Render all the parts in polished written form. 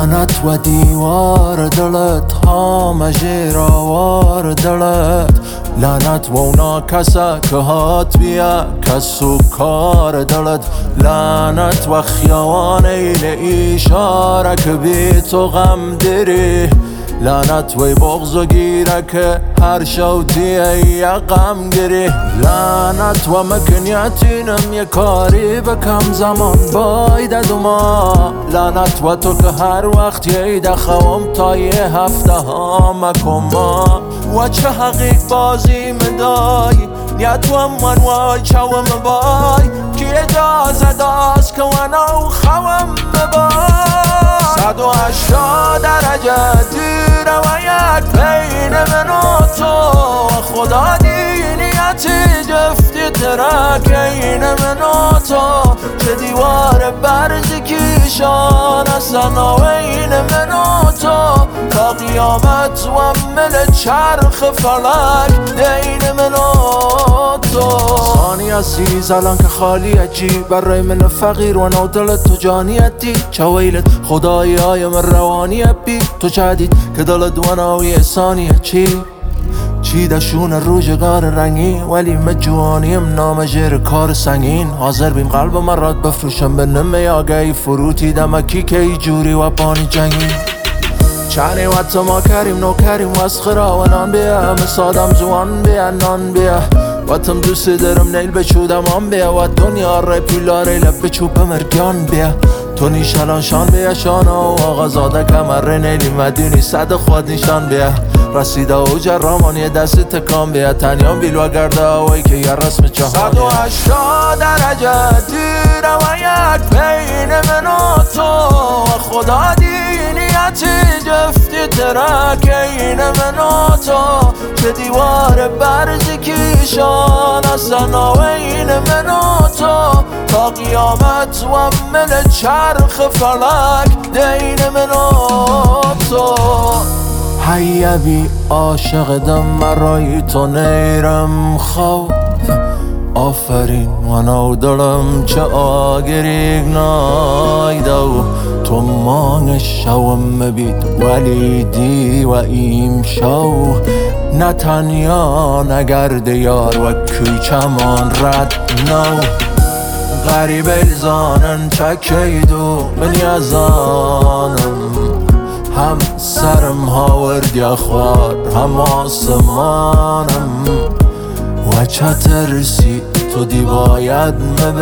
لعنت و دیوار دلت همه آوار دلت لعنت و اونا کسا که هات بیا کسو کار دلت لعنت و خیوان این اشاره که بی تو غم داری لعنت و بغض و گیره که هر شوتیه یه غم گیری لعنت و مکنیتینم یه کاری بکم زمان باید دوما لعنت و تو که هر وقت یه دخوام تا یه هفته ها مکما و چه حقیق بازی مدای نیت و منوال چوم بای که اجازه داست که ونو خوام بای 180 درجه دیره و یک بین من و تو خدا دینیتی جفتی ترکین من و تو چه دیوار برزی کیشان سناوین من و تو تا قیامت و مل چرخ فلک دین من و تو ثانی عزیز الان که خالی عجیب برای من فقیر و نو دلت تو جانیتی چه ویلت خدایی های من روانی بی تو جدید که دلت و نوی ثانیه چی دشون روزگار رنگی ولی مجوانیم نامجر کار سنگین حاضر بیم قلب من راد بفروشم به نمه آگهی فروتی دمکی که ای جوری و پانی جنگی چانی وقت ما کریم نو کریم واسخرا و نان بیا مسادم زوان بیا نان بیا واتم دوست دارم نیل بچودم آن بیا و دنیا رای پیلاره لب بچوب مرگان بیا تو نیشالان شان بیا شانا و آغازاده کمر نیلی مدینی صد خود نیشان بیا رسیده و جرامان یه دست تکان بیا تنیان بیل و گرده هوایی که یه رسم چهانیه 180 درجه دیره و یک بین من و تو خدا دینیتی جفتی ترکین من و تو چه دیوار برزی کیشان سناوین من و تو تا قیامت و مل چرخ فلک دین من و تو حیبی عاشق دم مرای تو نیرم خوف آفرین و نو دلم چه آگریگ نایدو تو مانگ شوم مبید ولی دی و ایم شو نتنیا نگرد یار و کوچمان رد نو غریب الزانن چکیدو من یزانم هم سرم هاورد یا خوار هم آسمانم و چه ترسی تو دی باید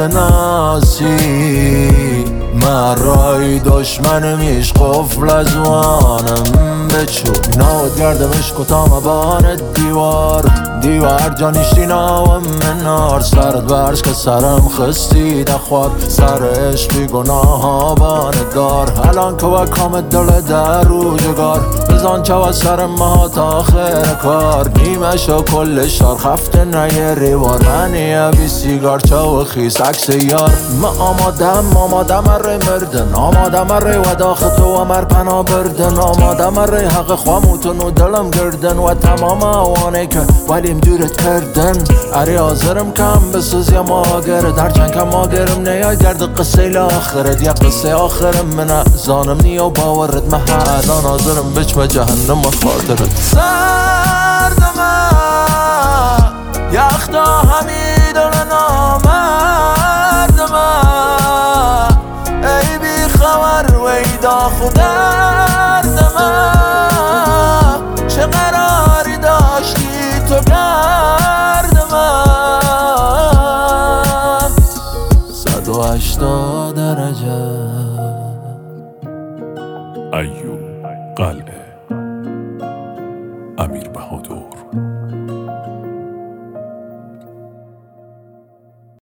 مبناسی مرای دشمنمیش قفل ازوانم بچو نود گردمش کتام بان دیوار جانیشتی ناوم منار سرد برش که سرم خستی دخواد سر عشقی گناه ها باندار الان که وکام دل در روزگار بزان چه و سر ما تا آخر کار نیمش و کل شار خفته نایه ریوار منی بی سیگار چه و خیس عکس یار ما آمادم اره مردن آمادم اره و داخل تو و مر پنا بردن آمادم اره حق خواموتون و دلم گردن و تمام آوانه که ولیم دورت کردن اری حاضرم کم بسوز یا ماگرد هرچند کم ماگرم نیای گرد قصه لاخرد یا قصه آخرم من زانم نیا باورد محلان حاضرم بچم جهنم و خاطرت سردم یختا همی دل نامردم ای بی خبر ویدا خودردم چه قراری داشتی تو گرد من 180 درجه ایوب قلعه امیر بهادر